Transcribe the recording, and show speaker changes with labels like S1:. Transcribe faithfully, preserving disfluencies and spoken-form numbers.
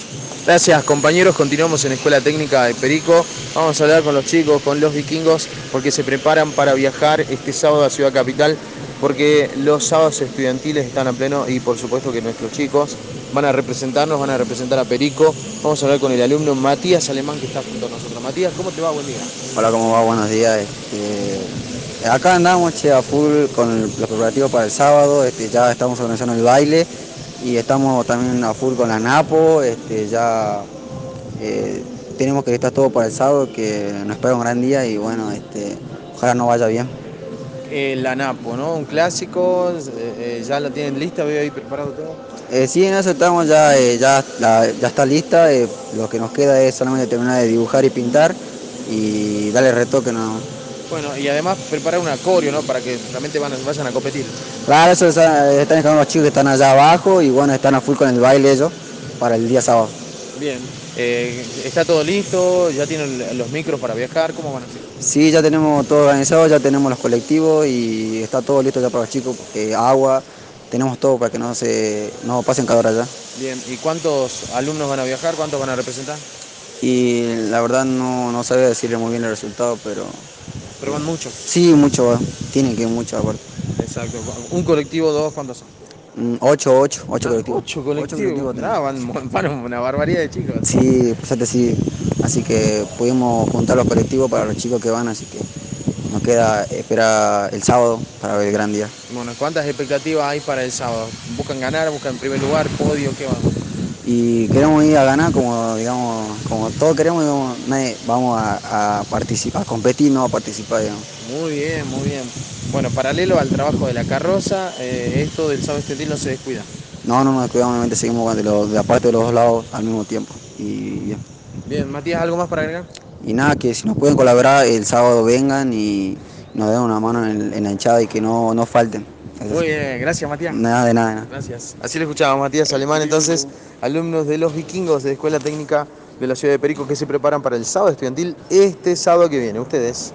S1: Gracias compañeros, continuamos en Escuela Técnica de Perico. Vamos a hablar con los chicos, con los vikingos, porque se preparan para viajar este sábado a Ciudad Capital, porque los sábados estudiantiles están a pleno y por supuesto que nuestros chicos van a representarnos, van a representar a Perico. Vamos a hablar con el alumno Matías Alemán, que está junto a nosotros. Matías, ¿cómo te va? Buen día.
S2: Hola, ¿cómo va? Buenos días. Este, acá andamos che, a full con el- los preparativos para el sábado. Este, ya estamos organizando el baile y estamos también a full con la Napo. Este, ya eh, tenemos que estar todo para el sábado, que nos espera un gran día y bueno, este, ojalá nos vaya bien.
S1: Eh, la Napo, ¿no? Un clásico, eh, eh, ya la tienen lista, veo ahí preparado todo.
S2: Eh, sí, en eso estamos ya, eh, ya, la- ya está lista. Eh, lo que nos queda es solamente terminar de dibujar y pintar y darle retoque, ¿no?
S1: Bueno, y además preparar un acorio, ¿no? Para que realmente van a- vayan a competir.
S2: Claro, eso está- están esperando los chicos que están allá abajo y bueno, están a full con el baile ellos para el día sábado.
S1: Bien, eh, ¿está todo listo? ¿Ya tienen los micros para viajar? ¿Cómo van a hacer?
S2: Sí, ya tenemos todo organizado, ya tenemos los colectivos y está todo listo ya para los chicos, porque agua, tenemos todo para que no se no pasen calor allá.
S1: Bien, ¿y cuántos alumnos van a viajar? ¿Cuántos van a representar?
S2: Y la verdad no, no sabía decirle muy bien el resultado, pero
S1: Pero van muchos.
S2: sí, mucho, tienen que ir mucho aparte.
S1: Exacto. Un colectivo, dos, ¿cuántos son?
S2: Mm, Ocho, ocho, ocho
S1: Ah,
S2: colectivos.
S1: ocho
S2: Ocho
S1: colectivos.
S2: colectivos
S1: Nada,
S2: tenemos.
S1: van, van una barbaridad de chicos.
S2: Sí, pues antes sí, así que pudimos juntar los colectivos para los chicos que van, así que nos queda esperar el sábado para ver el gran día.
S1: Bueno, ¿cuántas expectativas hay para el sábado? ¿Buscan ganar? ¿Buscan primer lugar? ¿Podio? ¿Qué van?
S2: Y queremos ir a ganar como, digamos, como todos queremos, digamos, nadie- vamos a, a participar, a competir, no a participar, digamos.
S1: Muy bien, muy bien. Bueno, paralelo al trabajo de la carroza, eh, esto del sábado estudiantil no se descuida.
S2: No, no nos descuidamos, obviamente seguimos de, los- de la parte de los dos lados al mismo tiempo. Y bien.
S1: Bien, Matías, ¿algo más para agregar?
S2: Y nada, que si nos pueden colaborar el sábado vengan y nos den una mano en, en la hinchada y que no, no falten. Eso
S1: Muy
S2: sí.
S1: bien, gracias Matías.
S2: Nada de nada, de nada.
S1: Gracias. Así lo escuchábamos, Matías Alemán, entonces, alumnos de los vikingos de Escuela Técnica de la Ciudad de Perico que se preparan para el sábado estudiantil este sábado que viene. Ustedes.